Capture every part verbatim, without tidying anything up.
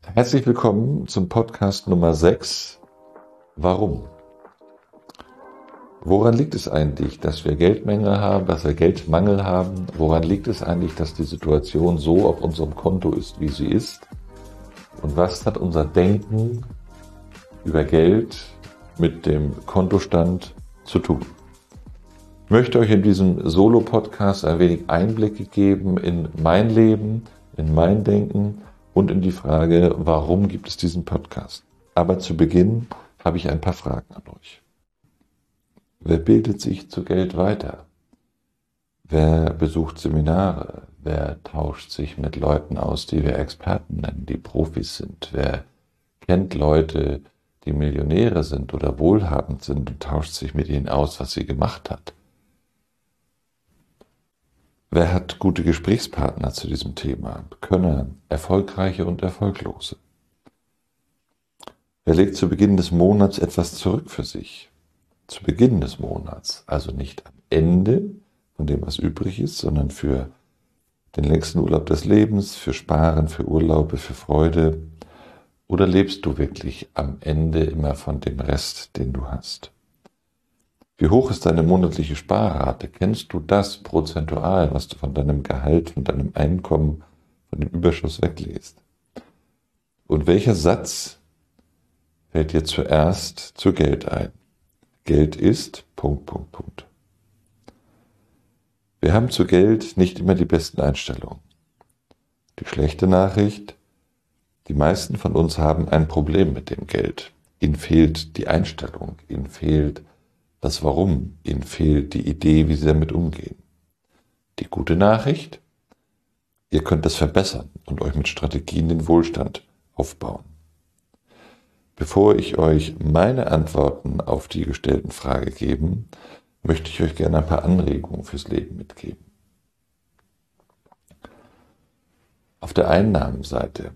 Herzlich willkommen zum Podcast Nummer sechs. Warum? Woran liegt es eigentlich, dass wir Geldmangel haben, dass wir Geldmangel haben? Woran liegt es eigentlich, dass die Situation so auf unserem Konto ist, wie sie ist? Und was hat unser Denken über Geld mit dem Kontostand zu tun? Ich möchte euch in diesem Solo-Podcast ein wenig Einblicke geben in mein Leben, in mein Denken und in die Frage, warum gibt es diesen Podcast? Aber zu Beginn habe ich ein paar Fragen an euch. Wer bildet sich zu Geld weiter? Wer besucht Seminare? Wer tauscht sich mit Leuten aus, die wir Experten nennen, die Profis sind? Wer kennt Leute, die Millionäre sind oder wohlhabend sind und tauscht sich mit ihnen aus, was sie gemacht hat? Wer hat gute Gesprächspartner zu diesem Thema? Könner, erfolgreiche und erfolglose. Wer legt zu Beginn des Monats etwas zurück für sich? Zu Beginn des Monats, also nicht am Ende von dem, was übrig ist, sondern für den längsten Urlaub des Lebens, für Sparen, für Urlaube, für Freude. Oder lebst du wirklich am Ende immer von dem Rest, den du hast? Wie hoch ist deine monatliche Sparrate? Kennst du das prozentual, was du von deinem Gehalt, von deinem Einkommen, von dem Überschuss weglässt? Und welcher Satz fällt dir zuerst zu Geld ein? Geld ist... Punkt, Punkt, Punkt. Wir haben zu Geld nicht immer die besten Einstellungen. Die schlechte Nachricht: Die meisten von uns haben ein Problem mit dem Geld. Ihnen fehlt die Einstellung, ihnen fehlt das Warum, ihnen fehlt die Idee, wie sie damit umgehen. Die gute Nachricht: Ihr könnt es verbessern und euch mit Strategien den Wohlstand aufbauen. Bevor ich euch meine Antworten auf die gestellten Fragen gebe, möchte ich euch gerne ein paar Anregungen fürs Leben mitgeben. Auf der Einnahmenseite.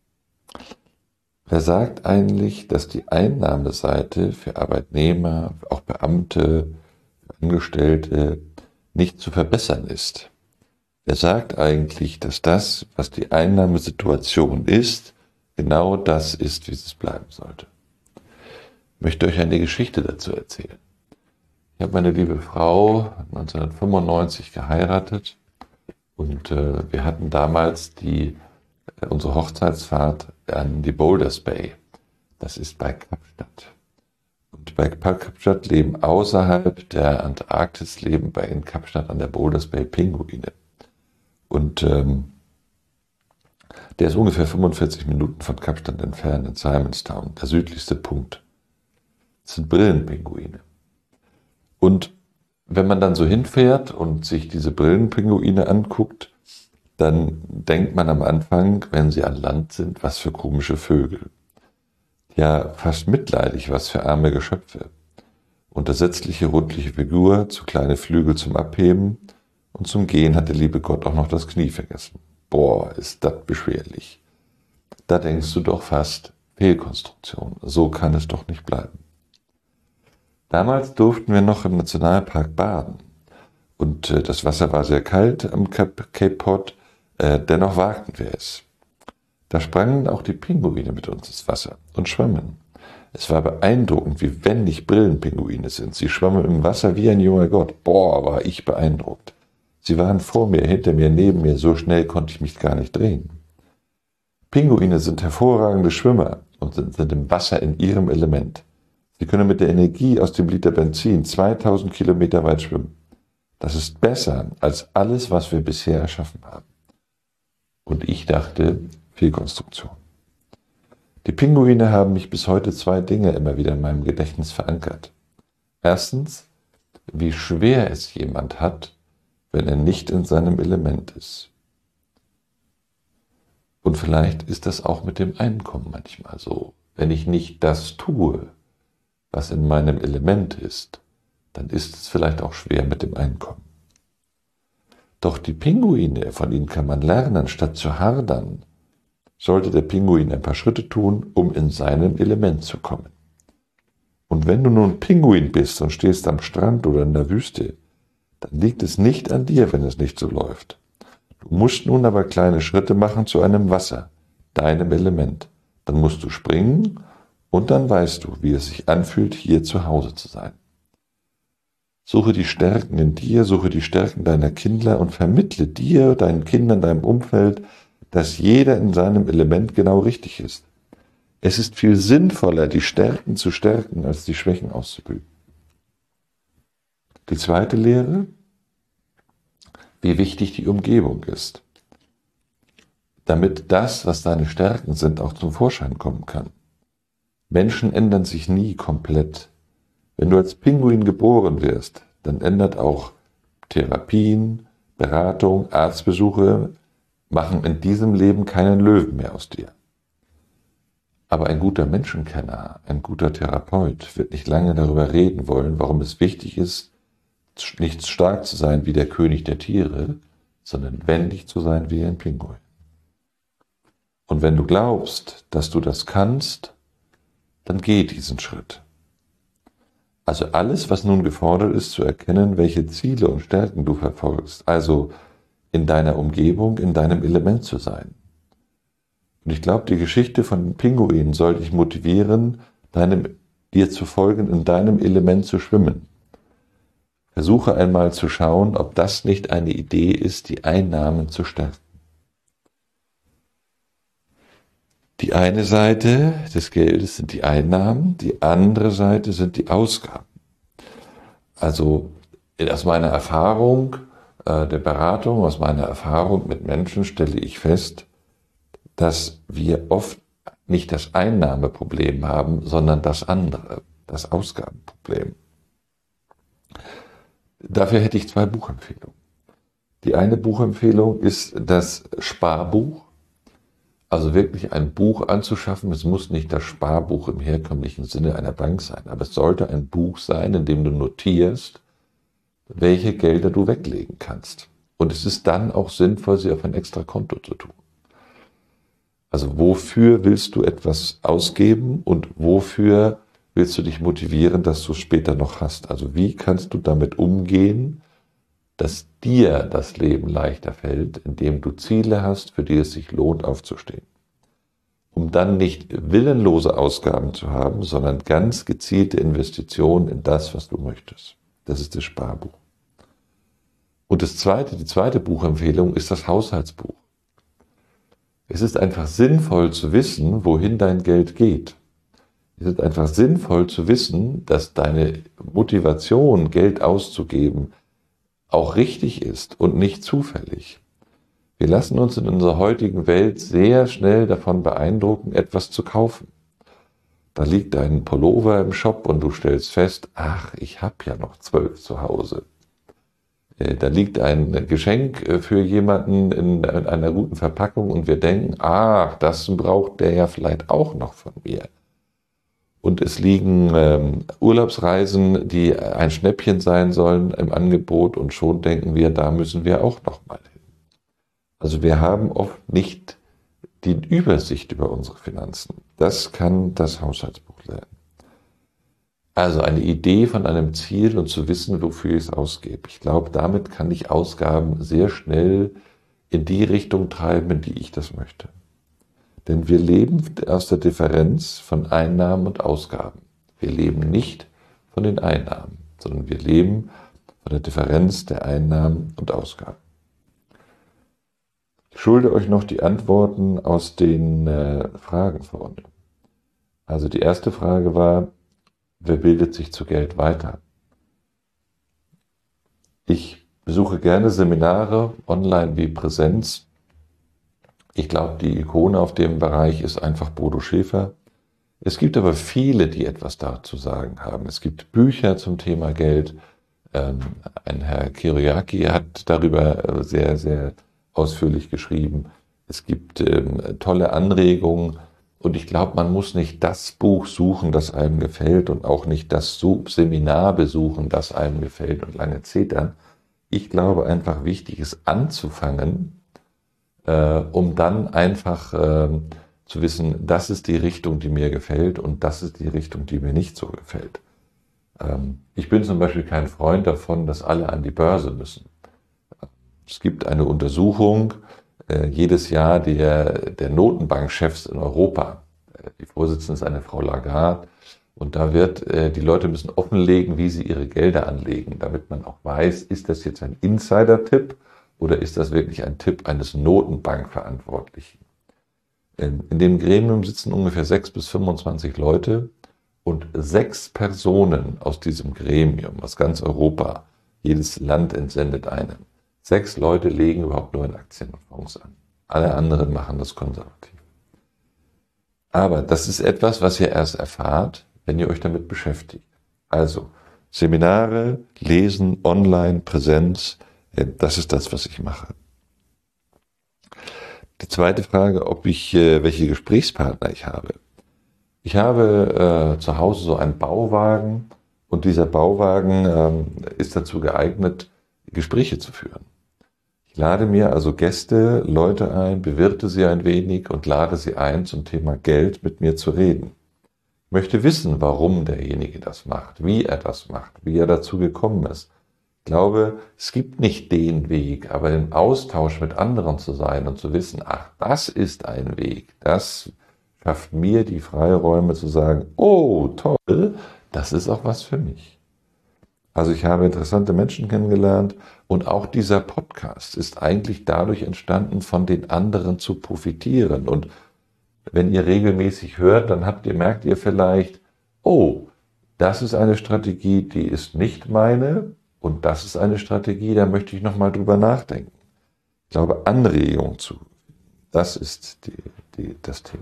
Wer sagt eigentlich, dass die Einnahmeseite für Arbeitnehmer, auch Beamte, Angestellte nicht zu verbessern ist? Wer sagt eigentlich, dass das, was die Einnahmesituation ist, genau das ist, wie es bleiben sollte? Ich möchte euch eine Geschichte dazu erzählen. Ich habe meine liebe Frau neunzehnhundertfünfundneunzig geheiratet und äh, wir hatten damals die unsere Hochzeitsfahrt an die Boulders Bay. Das ist bei Kapstadt. Und bei Kapstadt leben außerhalb der Antarktis, leben bei in Kapstadt an der Boulders Bay Pinguine. Und ähm, der ist ungefähr fünfundvierzig Minuten von Kapstadt entfernt, in Simonstown, der südlichste Punkt. Das sind Brillenpinguine. Und wenn man dann so hinfährt und sich diese Brillenpinguine anguckt, dann denkt man am Anfang, wenn sie an Land sind, was für komische Vögel. Ja, fast mitleidig, was für arme Geschöpfe. Untersetzliche, rundliche Figur, zu kleine Flügel zum Abheben und zum Gehen hat der liebe Gott auch noch das Knie vergessen. Boah, ist das beschwerlich. Da denkst du doch fast, Fehlkonstruktion, so kann es doch nicht bleiben. Damals durften wir noch im Nationalpark baden und äh, das Wasser war sehr kalt am Cape, Cape Cod. Äh, dennoch wagten wir es. Da sprangen auch die Pinguine mit uns ins Wasser und schwammen. Es war beeindruckend, wie wendig Brillenpinguine sind. Sie schwammen im Wasser wie ein junger Gott. Boah, war ich beeindruckt. Sie waren vor mir, hinter mir, neben mir. So schnell konnte ich mich gar nicht drehen. Pinguine sind hervorragende Schwimmer und sind, sind im Wasser in ihrem Element. Sie können mit der Energie aus dem Liter Benzin zweitausend Kilometer weit schwimmen. Das ist besser als alles, was wir bisher erschaffen haben. Und ich dachte, Fehlkonstruktion. Die Pinguine haben mich bis heute zwei Dinge immer wieder in meinem Gedächtnis verankert. Erstens, wie schwer es jemand hat, wenn er nicht in seinem Element ist. Und vielleicht ist das auch mit dem Einkommen manchmal so. Wenn ich nicht das tue, was in meinem Element ist, dann ist es vielleicht auch schwer mit dem Einkommen. Doch die Pinguine, von ihnen kann man lernen, statt zu hadern, sollte der Pinguin ein paar Schritte tun, um in seinem Element zu kommen. Und wenn du nun Pinguin bist und stehst am Strand oder in der Wüste, dann liegt es nicht an dir, wenn es nicht so läuft. Du musst nun aber kleine Schritte machen zu einem Wasser, deinem Element. dann musst du springen und dann weißt du, wie es sich anfühlt, hier zu Hause zu sein. Suche die Stärken in dir, suche die Stärken deiner Kinder und vermittle dir, deinen Kindern, deinem Umfeld, dass jeder in seinem Element genau richtig ist. Es ist viel sinnvoller, die Stärken zu stärken, als die Schwächen auszubilden. Die zweite Lehre, wie wichtig die Umgebung ist, damit das, was deine Stärken sind, auch zum Vorschein kommen kann. Menschen ändern sich nie komplett. Wenn du als Pinguin geboren wirst, dann ändert auch Therapien, Beratung, Arztbesuche, machen in diesem Leben keinen Löwen mehr aus dir. Aber ein guter Menschenkenner, ein guter Therapeut wird nicht lange darüber reden wollen, warum es wichtig ist, nicht stark zu sein wie der König der Tiere, sondern wendig zu sein wie ein Pinguin. Und wenn du glaubst, dass du das kannst, dann geh diesen Schritt. Also alles, was nun gefordert ist, zu erkennen, welche Ziele und Stärken du verfolgst, also in deiner Umgebung, in deinem Element zu sein. Und ich glaube, die Geschichte von den Pinguinen soll dich motivieren, deinem, dir zu folgen, in deinem Element zu schwimmen. Versuche einmal zu schauen, ob das nicht eine Idee ist, die Einnahmen zu stärken. Die eine Seite des Geldes sind die Einnahmen, die andere Seite sind die Ausgaben. Also aus meiner Erfahrung äh, der Beratung, aus meiner Erfahrung mit Menschen stelle ich fest, dass wir oft nicht das Einnahmeproblem haben, sondern das andere, das Ausgabenproblem. Dafür hätte ich zwei Buchempfehlungen. Die eine Buchempfehlung ist das Sparbuch. Also wirklich ein Buch anzuschaffen. Es muss nicht das Sparbuch im herkömmlichen Sinne einer Bank sein, aber es sollte ein Buch sein, in dem du notierst, welche Gelder du weglegen kannst. Und es ist dann auch sinnvoll, sie auf ein extra Konto zu tun. Also wofür willst du etwas ausgeben und wofür willst du dich motivieren, dass du es später noch hast? Also wie kannst du damit umgehen, dass dir das Leben leichter fällt, indem du Ziele hast, für die es sich lohnt, aufzustehen. Um dann nicht willenlose Ausgaben zu haben, sondern ganz gezielte Investitionen in das, was du möchtest. Das ist das Sparbuch. Und das zweite, die zweite Buchempfehlung ist das Haushaltsbuch. Es ist einfach sinnvoll zu wissen, wohin dein Geld geht. Es ist einfach sinnvoll zu wissen, dass deine Motivation, Geld auszugeben, auch richtig ist und nicht zufällig. Wir lassen uns in unserer heutigen Welt sehr schnell davon beeindrucken, etwas zu kaufen. Da liegt ein Pullover im Shop und du stellst fest, ach, ich habe ja noch zwölf zu Hause. Da liegt ein Geschenk für jemanden in einer guten Verpackung und wir denken, ach, das braucht der ja vielleicht auch noch von mir. Und es liegen ähm, Urlaubsreisen, die ein Schnäppchen sein sollen, im Angebot und schon denken wir, da müssen wir auch noch mal hin. Also wir haben oft nicht die Übersicht über unsere Finanzen. Das kann das Haushaltsbuch lernen. Also eine Idee von einem Ziel und zu wissen, wofür ich es ausgebe. Ich glaube, damit kann ich Ausgaben sehr schnell in die Richtung treiben, in die ich das möchte. Denn wir leben aus der Differenz von Einnahmen und Ausgaben. Wir leben nicht von den Einnahmen, sondern wir leben von der Differenz der Einnahmen und Ausgaben. Ich schulde euch noch die Antworten aus den äh, Fragen vorne. Also die erste Frage war, wer bildet sich zu Geld weiter? Ich besuche gerne Seminare, online wie Präsenz. Ich glaube, die Ikone auf dem Bereich ist einfach Bodo Schäfer. Es gibt aber viele, die etwas dazu sagen haben. Es gibt Bücher zum Thema Geld. Ähm, ein Herr Kyriaki hat darüber sehr, sehr ausführlich geschrieben. Es gibt ähm, tolle Anregungen. Und ich glaube, man muss nicht das Buch suchen, das einem gefällt und auch nicht das Seminar besuchen, das einem gefällt und lange zetern. Ich glaube einfach, wichtig ist anzufangen, äh, um dann einfach äh, zu wissen, das ist die Richtung, die mir gefällt und das ist die Richtung, die mir nicht so gefällt. Ähm, ich bin zum Beispiel kein Freund davon, dass alle an die Börse müssen. Es gibt eine Untersuchung, äh, jedes Jahr der, der Notenbankchefs in Europa. die Vorsitzende ist eine Frau Lagarde. Und da wird, äh, die Leute müssen offenlegen, wie sie ihre Gelder anlegen, damit man auch weiß, ist das jetzt ein Insider-Tipp oder ist das wirklich ein Tipp eines Notenbankverantwortlichen. In, in dem Gremium sitzen ungefähr sechs bis fünfundzwanzig Leute und sechs Personen aus diesem Gremium, aus ganz Europa, jedes Land entsendet einen. Sechs Leute legen überhaupt nur in Aktien und Fonds an. Alle anderen machen das konservativ. Aber das ist etwas, was ihr erst erfahrt, wenn ihr euch damit beschäftigt. Also Seminare, Lesen, Online, Präsenz, das ist das, was ich mache. Die zweite Frage, ob ich, welche Gesprächspartner ich habe. Ich habe äh, zu Hause so einen Bauwagen und dieser Bauwagen ähm, ist dazu geeignet, Gespräche zu führen. Ich lade mir also Gäste, Leute ein, bewirte sie ein wenig und lade sie ein, zum Thema Geld mit mir zu reden. Ich möchte wissen, warum derjenige das macht, wie er das macht, wie er dazu gekommen ist. Ich glaube, es gibt nicht den Weg, aber im Austausch mit anderen zu sein und zu wissen, ach, das ist ein Weg, das schafft mir die Freiräume zu sagen, oh, toll, das ist auch was für mich. Also ich habe interessante Menschen kennengelernt und auch dieser Podcast ist eigentlich dadurch entstanden, von den anderen zu profitieren. Und wenn ihr regelmäßig hört, dann habt ihr, merkt ihr vielleicht, oh, das ist eine Strategie, die ist nicht meine und das ist eine Strategie, da möchte ich nochmal drüber nachdenken. Ich glaube, Anregung zu, das ist die, die, das Thema.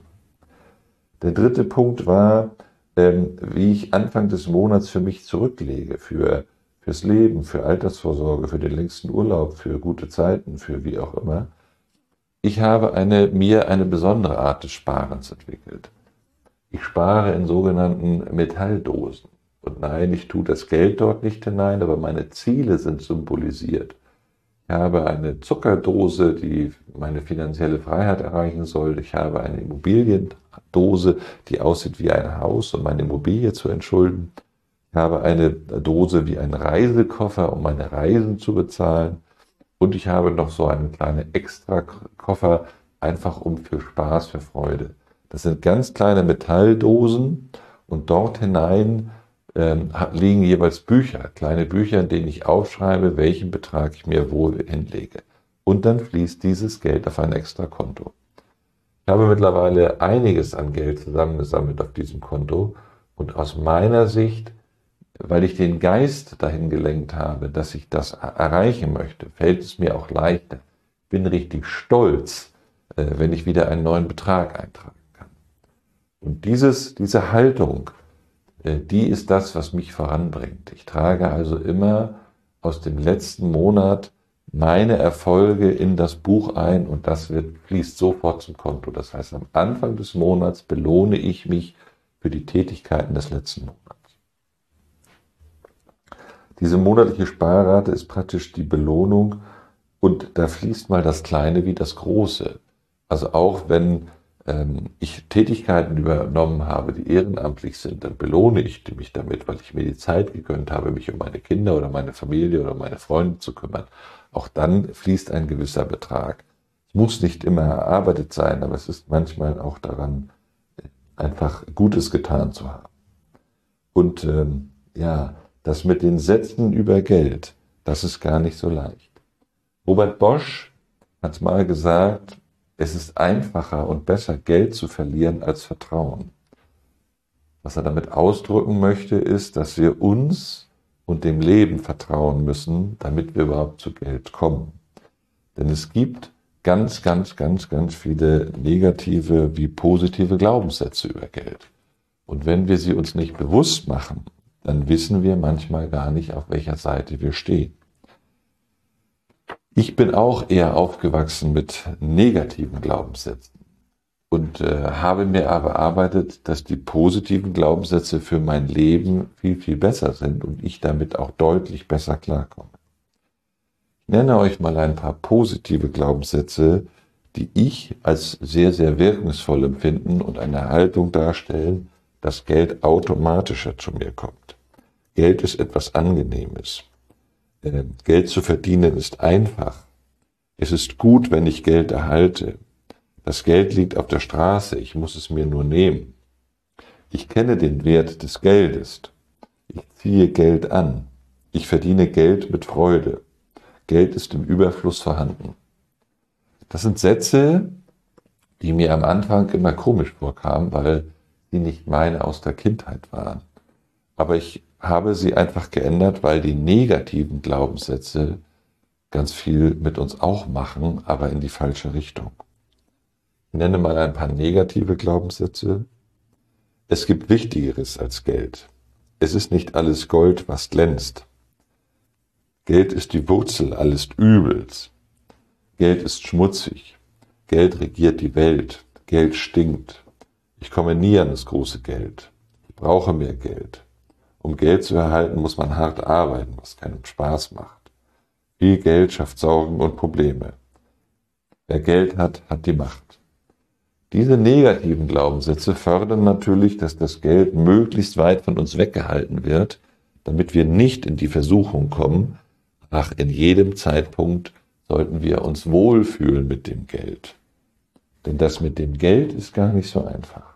Der dritte Punkt war, ähm, wie ich Anfang des Monats für mich zurücklege, für fürs Leben, für Altersvorsorge, für den längsten Urlaub, für gute Zeiten, für wie auch immer. Ich habe eine, mir eine besondere Art des Sparens entwickelt. Ich spare in sogenannten Metalldosen. Und nein, ich tue das Geld dort nicht hinein, aber meine Ziele sind symbolisiert. Ich habe eine Zuckerdose, die meine finanzielle Freiheit erreichen soll. Ich habe eine Immobiliendose, die aussieht wie ein Haus, um meine Immobilie zu entschulden. Ich habe eine Dose wie ein Reisekoffer, um meine Reisen zu bezahlen. Und ich habe noch so einen kleinen Extrakoffer, einfach um für Spaß, für Freude. Das sind ganz kleine Metalldosen und dort hinein ähm, liegen jeweils Bücher, kleine Bücher, in denen ich aufschreibe, welchen Betrag ich mir wo hinlege. Und dann fließt dieses Geld auf ein Extrakonto. Ich habe mittlerweile einiges an Geld zusammengesammelt auf diesem Konto und aus meiner Sicht, weil ich den Geist dahin gelenkt habe, dass ich das erreichen möchte, fällt es mir auch leichter. Ich bin richtig stolz, wenn ich wieder einen neuen Betrag eintragen kann. Und dieses, diese Haltung, die ist das, was mich voranbringt. Ich trage also immer aus dem letzten Monat meine Erfolge in das Buch ein und das wird, fließt sofort zum Konto. Das heißt, am Anfang des Monats belohne ich mich für die Tätigkeiten des letzten Monats. Diese monatliche Sparrate ist praktisch die Belohnung und da fließt mal das Kleine wie das Große. Also auch wenn ähm, ich Tätigkeiten übernommen habe, die ehrenamtlich sind, dann belohne ich mich damit, weil ich mir die Zeit gegönnt habe, mich um meine Kinder oder meine Familie oder meine Freunde zu kümmern. Auch dann fließt ein gewisser Betrag. Es muss nicht immer erarbeitet sein, aber es ist manchmal auch daran, einfach Gutes getan zu haben. Und ähm, ja, das mit den Sätzen über Geld, das ist gar nicht so leicht. Robert Bosch hat mal gesagt, es ist einfacher und besser, Geld zu verlieren als Vertrauen. Was er damit ausdrücken möchte, ist, dass wir uns und dem Leben vertrauen müssen, damit wir überhaupt zu Geld kommen. Denn es gibt ganz, ganz, ganz, ganz viele negative wie positive Glaubenssätze über Geld. Und wenn wir sie uns nicht bewusst machen, dann wissen wir manchmal gar nicht, auf welcher Seite wir stehen. Ich bin auch eher aufgewachsen mit negativen Glaubenssätzen und äh, habe mir erarbeitet, dass die positiven Glaubenssätze für mein Leben viel, viel besser sind und ich damit auch deutlich besser klarkomme. Ich nenne euch mal ein paar positive Glaubenssätze, die ich als sehr, sehr wirkungsvoll empfinden und eine Haltung darstellen, dass Geld automatischer zu mir kommt. Geld ist etwas Angenehmes. Geld zu verdienen ist einfach. Es ist gut, wenn ich Geld erhalte. Das Geld liegt auf der Straße, ich muss es mir nur nehmen. Ich kenne den Wert des Geldes. Ich ziehe Geld an. Ich verdiene Geld mit Freude. Geld ist im Überfluss vorhanden. Das sind Sätze, die mir am Anfang immer komisch vorkamen, weil sie nicht meine aus der Kindheit waren. Aber ich habe sie einfach geändert, weil die negativen Glaubenssätze ganz viel mit uns auch machen, aber in die falsche Richtung. Ich nenne mal ein paar negative Glaubenssätze. Es gibt Wichtigeres als Geld. Es ist nicht alles Gold, was glänzt. Geld ist die Wurzel alles Übels. Geld ist schmutzig. Geld regiert die Welt. Geld stinkt. Ich komme nie an das große Geld. Ich brauche mehr Geld. Um Geld zu erhalten, muss man hart arbeiten, was keinen Spaß macht. Viel Geld schafft Sorgen und Probleme. Wer Geld hat, hat die Macht. Diese negativen Glaubenssätze fördern natürlich, dass das Geld möglichst weit von uns weggehalten wird, damit wir nicht in die Versuchung kommen, ach, in jedem Zeitpunkt sollten wir uns wohlfühlen mit dem Geld. Denn das mit dem Geld ist gar nicht so einfach.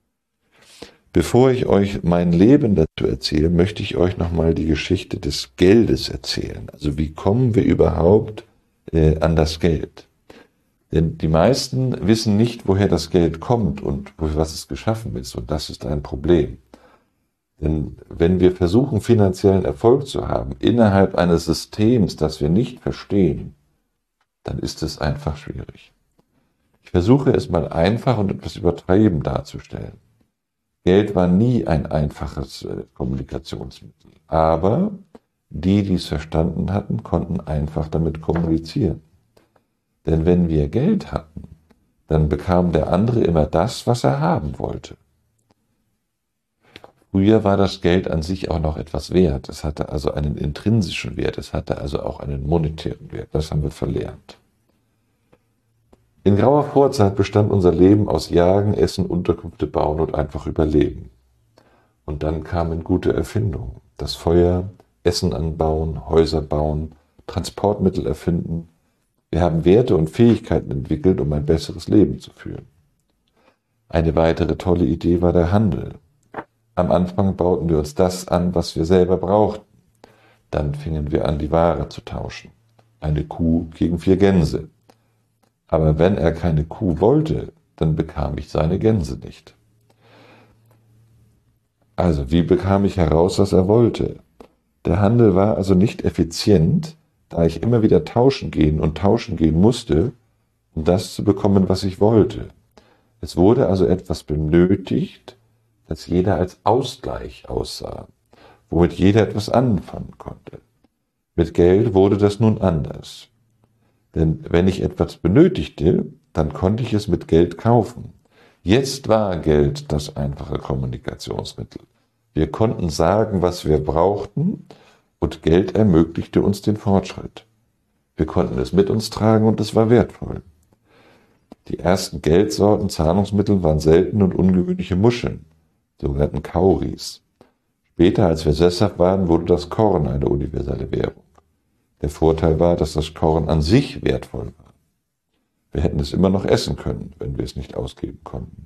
Bevor ich euch mein Leben dazu erzähle, möchte ich euch nochmal die Geschichte des Geldes erzählen. Also wie kommen wir überhaupt äh, an das Geld? Denn die meisten wissen nicht, woher das Geld kommt und für was es geschaffen ist. Und das ist ein Problem. Denn wenn wir versuchen, finanziellen Erfolg zu haben, innerhalb eines Systems, das wir nicht verstehen, dann ist es einfach schwierig. Ich versuche es mal einfach und etwas übertrieben darzustellen. Geld war nie ein einfaches äh, Kommunikationsmittel. Aber die, die es verstanden hatten, konnten einfach damit kommunizieren. Denn wenn wir Geld hatten, dann bekam der andere immer das, was er haben wollte. Früher war das Geld an sich auch noch etwas wert. Es hatte also einen intrinsischen Wert, es hatte also auch einen monetären Wert. Das haben wir verlernt. In grauer Vorzeit bestand unser Leben aus Jagen, Essen, Unterkünfte bauen und einfach überleben. Und dann kamen gute Erfindungen. Das Feuer, Essen anbauen, Häuser bauen, Transportmittel erfinden. Wir haben Werte und Fähigkeiten entwickelt, um ein besseres Leben zu führen. Eine weitere tolle Idee war der Handel. Am Anfang bauten wir uns das an, was wir selber brauchten. Dann fingen wir an, die Ware zu tauschen. Eine Kuh gegen vier Gänse. Aber wenn er keine Kuh wollte, dann bekam ich seine Gänse nicht. Also, wie bekam ich heraus, was er wollte? Der Handel war also nicht effizient, da ich immer wieder tauschen gehen und tauschen gehen musste, um das zu bekommen, was ich wollte. Es wurde also etwas benötigt, das jeder als Ausgleich aussah, womit jeder etwas anfangen konnte. Mit Geld wurde das nun anders. Denn wenn ich etwas benötigte, dann konnte ich es mit Geld kaufen. Jetzt war Geld das einfache Kommunikationsmittel. Wir konnten sagen, was wir brauchten, und Geld ermöglichte uns den Fortschritt. Wir konnten es mit uns tragen und es war wertvoll. Die ersten Geldsorten, Zahlungsmittel waren selten und ungewöhnliche Muscheln, sogenannten Kauris. Später, als wir sesshaft waren, wurde das Korn eine universelle Währung. Der Vorteil war, dass das Korn an sich wertvoll war. Wir hätten es immer noch essen können, wenn wir es nicht ausgeben konnten.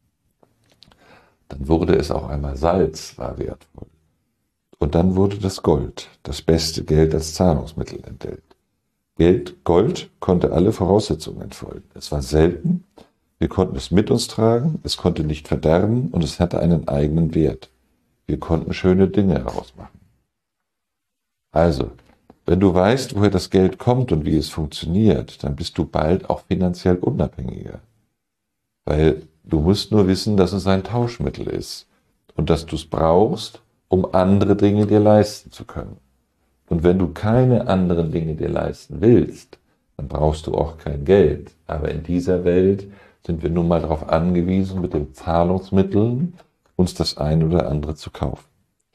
Dann wurde es auch einmal Salz, war wertvoll. Und dann wurde das Gold, das beste Geld als Zahlungsmittel entdeckt. Geld, Gold konnte alle Voraussetzungen erfüllen. Es war selten, wir konnten es mit uns tragen, es konnte nicht verderben und es hatte einen eigenen Wert. Wir konnten schöne Dinge daraus machen. Also, wenn du weißt, woher das Geld kommt und wie es funktioniert, dann bist du bald auch finanziell unabhängiger. Weil du musst nur wissen, dass es ein Tauschmittel ist und dass du es brauchst, um andere Dinge dir leisten zu können. Und wenn du keine anderen Dinge dir leisten willst, dann brauchst du auch kein Geld. Aber in dieser Welt sind wir nun mal darauf angewiesen, mit den Zahlungsmitteln uns das eine oder andere zu kaufen.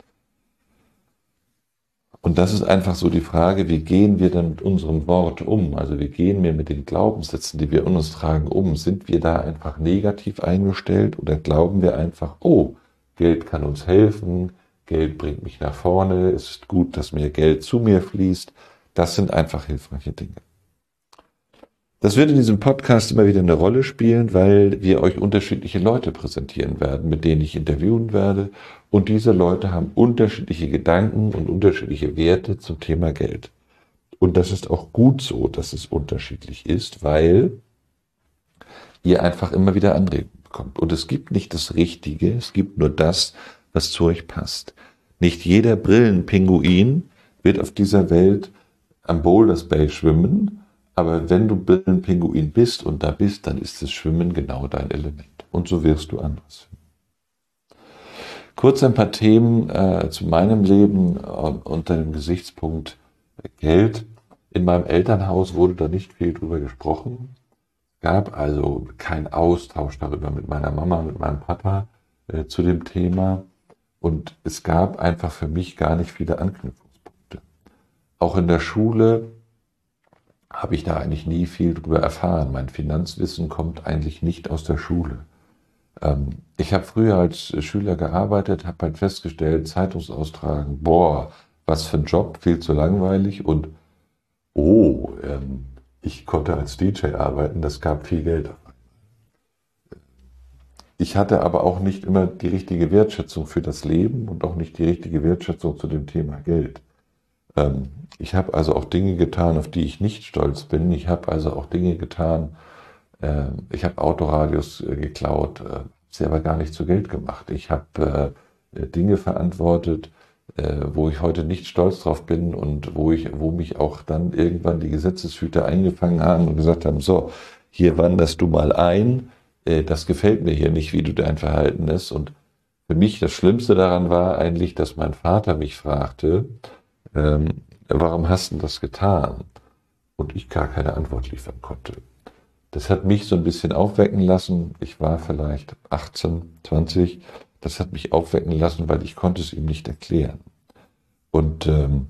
Und das ist einfach so die Frage, wie gehen wir denn mit unserem Wort um? Also wie gehen wir mit den Glaubenssätzen, die wir in uns tragen, um? Sind wir da einfach negativ eingestellt oder glauben wir einfach, oh, Geld kann uns helfen, Geld bringt mich nach vorne, es ist gut, dass mehr Geld zu mir fließt. Das sind einfach hilfreiche Dinge. Das wird in diesem Podcast immer wieder eine Rolle spielen, weil wir euch unterschiedliche Leute präsentieren werden, mit denen ich interviewen werde. Und diese Leute haben unterschiedliche Gedanken und unterschiedliche Werte zum Thema Geld. Und das ist auch gut so, dass es unterschiedlich ist, weil ihr einfach immer wieder Anregungen bekommt. Und es gibt nicht das Richtige, es gibt nur das, was zu euch passt. Nicht jeder Brillenpinguin wird auf dieser Welt am Boulders Bay schwimmen, aber wenn du Brillenpinguin bist und da bist, dann ist das Schwimmen genau dein Element. Und so wirst du anderes finden. Kurz ein paar Themen äh, zu meinem Leben äh, unter dem Gesichtspunkt Geld. In meinem Elternhaus wurde da nicht viel drüber gesprochen. Es gab also keinen Austausch darüber mit meiner Mama, mit meinem Papa äh, zu dem Thema. Und es gab einfach für mich gar nicht viele Anknüpfungspunkte. Auch in der Schule habe ich da eigentlich nie viel drüber erfahren. Mein Finanzwissen kommt eigentlich nicht aus der Schule. Ähm, ich habe früher als Schüler gearbeitet, habe halt festgestellt, Zeitungsaustragen, boah, was für ein Job, viel zu langweilig. Und oh, ähm, ich konnte als D J arbeiten, das gab viel Geld. Ich hatte aber auch nicht immer die richtige Wertschätzung für das Leben und auch nicht die richtige Wertschätzung zu dem Thema Geld. Ähm, ich habe also auch Dinge getan, auf die ich nicht stolz bin. Ich habe also auch Dinge getan, äh, ich habe Autoradios äh, geklaut, äh, sie aber gar nicht zu Geld gemacht. Ich habe äh, Dinge verantwortet, äh, wo ich heute nicht stolz drauf bin und wo ich, wo mich auch dann irgendwann die Gesetzeshüter eingefangen haben und gesagt haben, so, hier wanderst du mal ein, äh, das gefällt mir hier nicht, wie du dein Verhalten ist. Und für mich das Schlimmste daran war eigentlich, dass mein Vater mich fragte, ähm, warum hast du das getan? Und ich gar keine Antwort liefern konnte. Das hat mich so ein bisschen aufwecken lassen. Ich war vielleicht achtzehn, zwanzig. Das hat mich aufwecken lassen, weil ich konnte es ihm nicht erklären. Und ähm,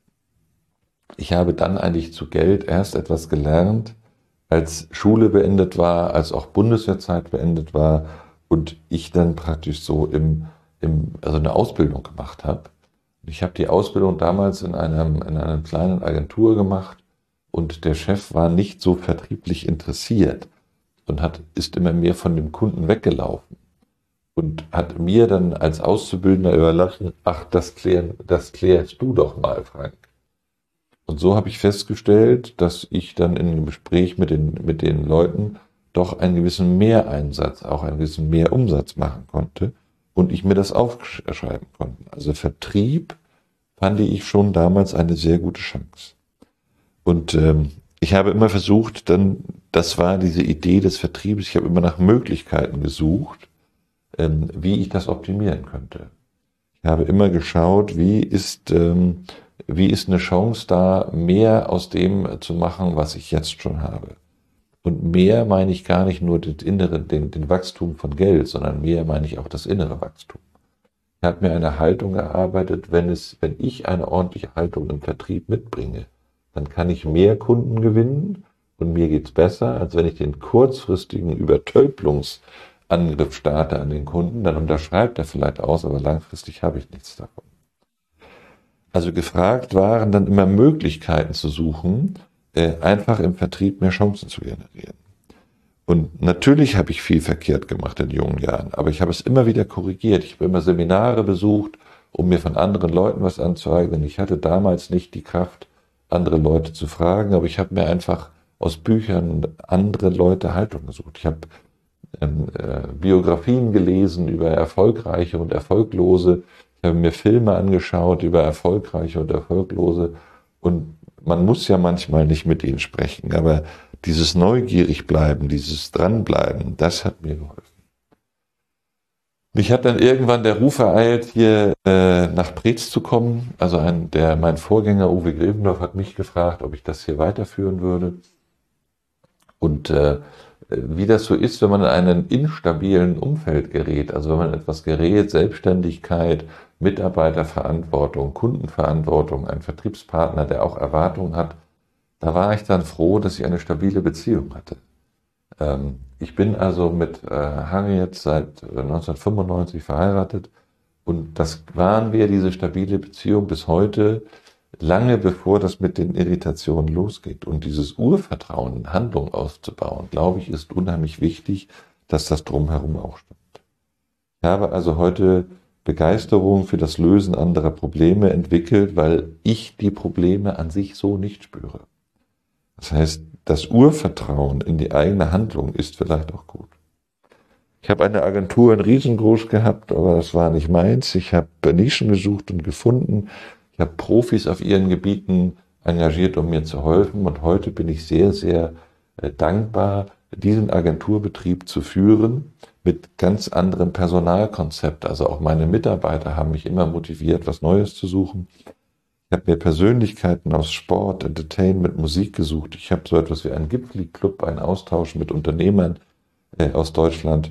ich habe dann eigentlich zu Geld erst etwas gelernt, als Schule beendet war, als auch Bundeswehrzeit beendet war und ich dann praktisch so im, im also eine Ausbildung gemacht habe. Ich habe die Ausbildung damals in einem, in einer kleinen Agentur gemacht und der Chef war nicht so vertrieblich interessiert und hat, ist immer mehr von dem Kunden weggelaufen und hat mir dann als Auszubildender überlassen, ach, das, klären, das klärst du doch mal, Frank. Und so habe ich festgestellt, dass ich dann in einem Gespräch mit den, mit den Leuten doch einen gewissen Mehreinsatz, auch einen gewissen Mehrumsatz machen konnte und ich mir das aufschreiben konnte. Also Vertrieb fand ich schon damals eine sehr gute Chance. Und ähm, ich habe immer versucht, dann, das war diese Idee des Vertriebes, ich habe immer nach Möglichkeiten gesucht, ähm, wie ich das optimieren könnte. Ich habe immer geschaut, wie ist, ähm, wie ist eine Chance da, mehr aus dem zu machen, was ich jetzt schon habe. Und mehr meine ich gar nicht nur den inneren, den, den Wachstum von Geld, sondern mehr meine ich auch das innere Wachstum. Ich habe mir eine Haltung erarbeitet, wenn es, wenn ich eine ordentliche Haltung im Vertrieb mitbringe, dann kann ich mehr Kunden gewinnen und mir geht's besser, als wenn ich den kurzfristigen Übertölplungsangriff starte an den Kunden, dann unterschreibt er vielleicht aus, aber langfristig habe ich nichts davon. Also gefragt waren dann immer Möglichkeiten zu suchen, äh, einfach im Vertrieb mehr Chancen zu generieren. Und natürlich habe ich viel verkehrt gemacht in jungen Jahren, aber ich habe es immer wieder korrigiert. Ich habe immer Seminare besucht, um mir von anderen Leuten was anzueignen. Ich hatte damals nicht die Kraft, andere Leute zu fragen, aber ich habe mir einfach aus Büchern andere Leute Haltung gesucht. Ich habe ähm, äh, Biografien gelesen über Erfolgreiche und Erfolglose. Ich habe mir Filme angeschaut über Erfolgreiche und Erfolglose. Und man muss ja manchmal nicht mit ihnen sprechen, aber dieses neugierig bleiben, dieses Dranbleiben, das hat mir geholfen. Mich hat dann irgendwann der Ruf ereilt, hier äh, nach Preetz zu kommen. Also ein, der, mein Vorgänger Uwe Grevendorf hat mich gefragt, ob ich das hier weiterführen würde. Und äh, wie das so ist, wenn man in einem instabilen Umfeld gerät, also wenn man etwas gerät, Selbstständigkeit, Mitarbeiterverantwortung, Kundenverantwortung, ein Vertriebspartner, der auch Erwartungen hat, da war ich dann froh, dass ich eine stabile Beziehung hatte. Ähm, ich bin also mit äh, Harriet seit neunzehnhundertfünfundneunzig verheiratet und das waren wir, diese stabile Beziehung bis heute. lange bevor das mit den Irritationen losgeht. Und dieses Urvertrauen in Handlung aufzubauen, glaube ich, ist unheimlich wichtig, dass das drumherum auch stimmt. Ich habe also heute Begeisterung für das Lösen anderer Probleme entwickelt, weil ich die Probleme an sich so nicht spüre. Das heißt, das Urvertrauen in die eigene Handlung ist vielleicht auch gut. Ich habe eine Agentur in Riesengroß gehabt, aber das war nicht meins. Ich habe Nischen gesucht und gefunden. Ich habe Profis auf ihren Gebieten engagiert, um mir zu helfen. Und heute bin ich sehr, sehr äh, dankbar, diesen Agenturbetrieb zu führen mit ganz anderem Personalkonzept. Also auch meine Mitarbeiter haben mich immer motiviert, was Neues zu suchen. Ich habe mir Persönlichkeiten aus Sport, Entertainment, Musik gesucht. Ich habe so etwas wie einen Gipfeli-Club, einen Austausch mit Unternehmern äh, aus Deutschland.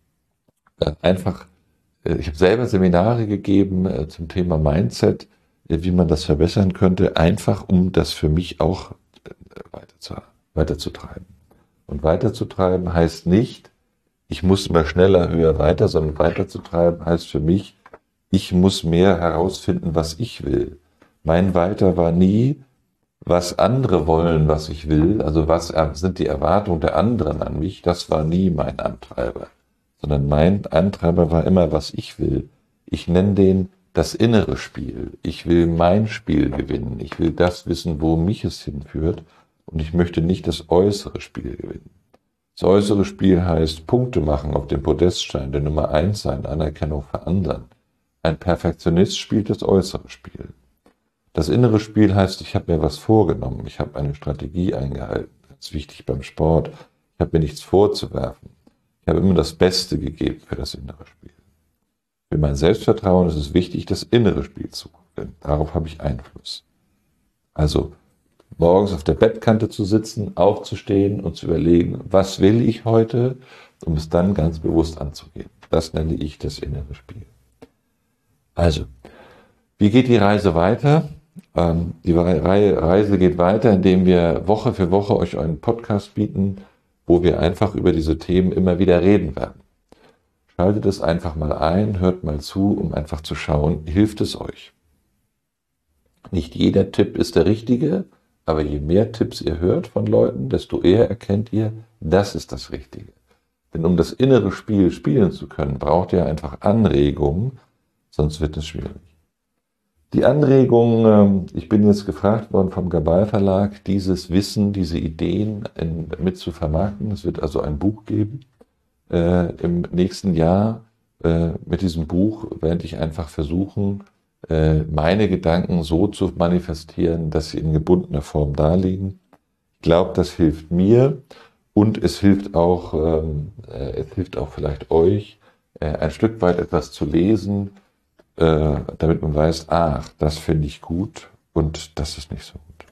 Äh, einfach, äh, ich habe selber Seminare gegeben äh, zum Thema Mindset, äh, wie man das verbessern könnte, einfach um das für mich auch äh, weiterzu, weiterzutreiben. Und weiterzutreiben heißt nicht, ich muss immer schneller, höher, weiter, sondern weiterzutreiben heißt für mich, ich muss mehr herausfinden, was ich will. Mein Weiter war nie, was andere wollen, was ich will, also was sind die Erwartungen der anderen an mich, das war nie mein Antreiber, sondern mein Antreiber war immer, was ich will. Ich nenne den das innere Spiel. Ich will mein Spiel gewinnen. Ich will das wissen, wo mich es hinführt, und ich möchte nicht das äußere Spiel gewinnen. Das äußere Spiel heißt Punkte machen auf dem Podeststein, der Nummer eins sein, Anerkennung für anderen. Ein Perfektionist spielt das äußere Spiel. Das innere Spiel heißt, ich habe mir was vorgenommen, ich habe eine Strategie eingehalten. Ganz wichtig beim Sport, ich habe mir nichts vorzuwerfen. Ich habe immer das Beste gegeben für das innere Spiel. Für mein Selbstvertrauen ist es wichtig, das innere Spiel zu gewinnen. Darauf habe ich Einfluss. Also morgens auf der Bettkante zu sitzen, aufzustehen und zu überlegen, was will ich heute, um es dann ganz bewusst anzugehen. Das nenne ich das innere Spiel. Also, wie geht die Reise weiter? Ähm, die Reise geht weiter, indem wir Woche für Woche euch einen Podcast bieten, wo wir einfach über diese Themen immer wieder reden werden. Schaltet es einfach mal ein, hört mal zu, um einfach zu schauen, hilft es euch? Nicht jeder Tipp ist der richtige, aber je mehr Tipps ihr hört von Leuten, desto eher erkennt ihr, das ist das Richtige. Denn um das innere Spiel spielen zu können, braucht ihr einfach Anregungen, sonst wird es schwierig. Die Anregung, ich bin jetzt gefragt worden vom Gabal Verlag, dieses Wissen, diese Ideen in, mit zu vermarkten. Es wird also ein Buch geben äh, im nächsten Jahr. Äh, mit diesem Buch werde ich einfach versuchen, äh, meine Gedanken so zu manifestieren, dass sie in gebundener Form daliegen. Ich glaube, das hilft mir, und es hilft auch, ähm, äh, es hilft auch vielleicht euch, äh, ein Stück weit etwas zu lesen, damit man weiß, ach, das finde ich gut und das ist nicht so gut.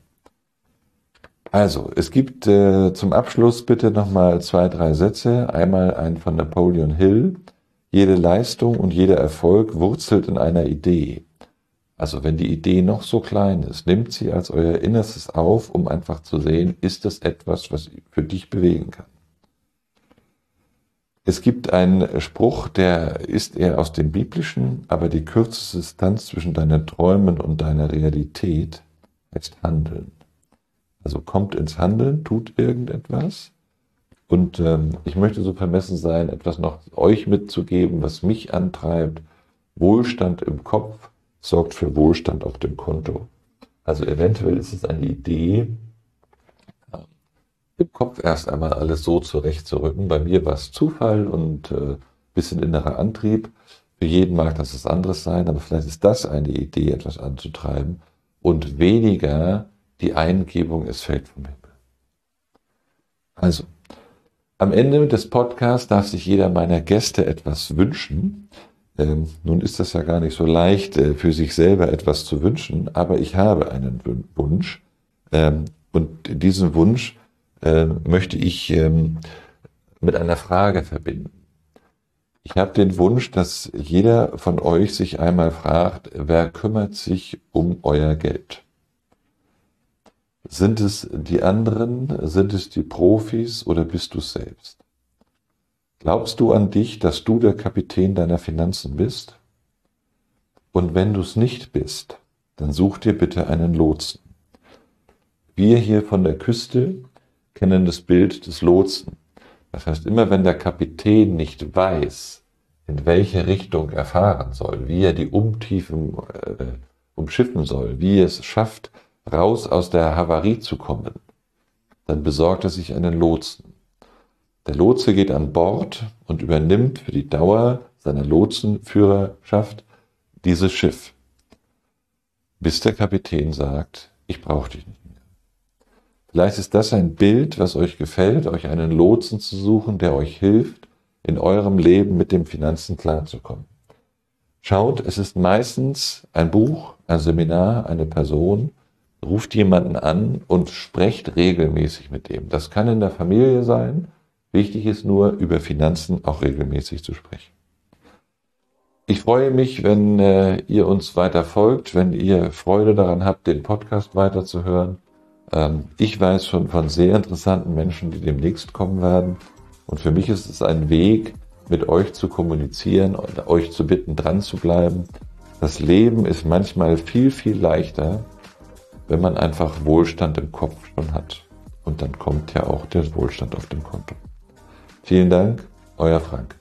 Also, es gibt äh, zum Abschluss bitte nochmal zwei, drei Sätze. Einmal ein von Napoleon Hill. Jede Leistung und jeder Erfolg wurzelt in einer Idee. Also, wenn die Idee noch so klein ist, nehmt sie als euer Innerstes auf, um einfach zu sehen, ist das etwas, was für dich bewegen kann. Es gibt einen Spruch, der ist eher aus dem Biblischen, aber die kürzeste Distanz zwischen deinen Träumen und deiner Realität heißt Handeln. Also kommt ins Handeln, tut irgendetwas. Und ähm, ich möchte so vermessen sein, etwas noch euch mitzugeben, was mich antreibt. Wohlstand im Kopf sorgt für Wohlstand auf dem Konto. Also eventuell ist es eine Idee, im Kopf erst einmal alles so zurechtzurücken. Bei mir war es Zufall und äh, bisschen innerer Antrieb. Für jeden mag das was anderes sein, aber vielleicht ist das eine Idee, etwas anzutreiben und weniger die Eingebung, es fällt vom Himmel. Also, am Ende des Podcasts darf sich jeder meiner Gäste etwas wünschen. Ähm, nun ist das ja gar nicht so leicht, äh, für sich selber etwas zu wünschen, aber ich habe einen Wunsch ähm, und diesen Wunsch äh, möchte ich ähm, mit einer Frage verbinden. Ich habe den Wunsch, dass jeder von euch sich einmal fragt, wer kümmert sich um euer Geld? Sind es die anderen, sind es die Profis oder bist du es selbst? Glaubst du an dich, dass du der Kapitän deiner Finanzen bist? Und wenn du es nicht bist, dann such dir bitte einen Lotsen. Wir hier von der Küste kennen das Bild des Lotsen. Das heißt, immer wenn der Kapitän nicht weiß, in welche Richtung er fahren soll, wie er die Umtiefen äh, umschiffen soll, wie er es schafft, raus aus der Havarie zu kommen, dann besorgt er sich einen Lotsen. Der Lotse geht an Bord und übernimmt für die Dauer seiner Lotsenführerschaft dieses Schiff, bis der Kapitän sagt, ich brauche dich nicht mehr. Vielleicht ist das ein Bild, was euch gefällt, euch einen Lotsen zu suchen, der euch hilft, in eurem Leben mit den Finanzen klarzukommen. Schaut, es ist meistens ein Buch, ein Seminar, eine Person. Ruft jemanden an und sprecht regelmäßig mit dem. Das kann in der Familie sein. Wichtig ist nur, über Finanzen auch regelmäßig zu sprechen. Ich freue mich, wenn äh, ihr uns weiter folgt, wenn ihr Freude daran habt, den Podcast weiterzuhören. Ähm, ich weiß schon von sehr interessanten Menschen, die demnächst kommen werden. Und für mich ist es ein Weg, mit euch zu kommunizieren und euch zu bitten, dran zu bleiben. Das Leben ist manchmal viel, viel leichter, wenn man einfach Wohlstand im Kopf schon hat. Und dann kommt ja auch der Wohlstand auf dem Konto. Vielen Dank, euer Frank.